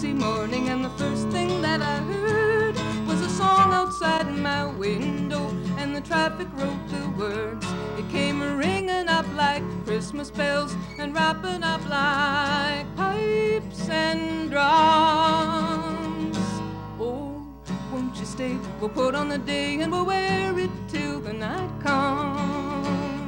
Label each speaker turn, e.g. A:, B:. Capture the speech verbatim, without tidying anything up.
A: Tuesday morning, and the first thing that I heard was a song outside my window, and the traffic wrote the words. It came ringing up like Christmas bells and wrapping up like pipes and drums. Oh, won't you stay? We'll put on the day and we'll wear it till the night comes.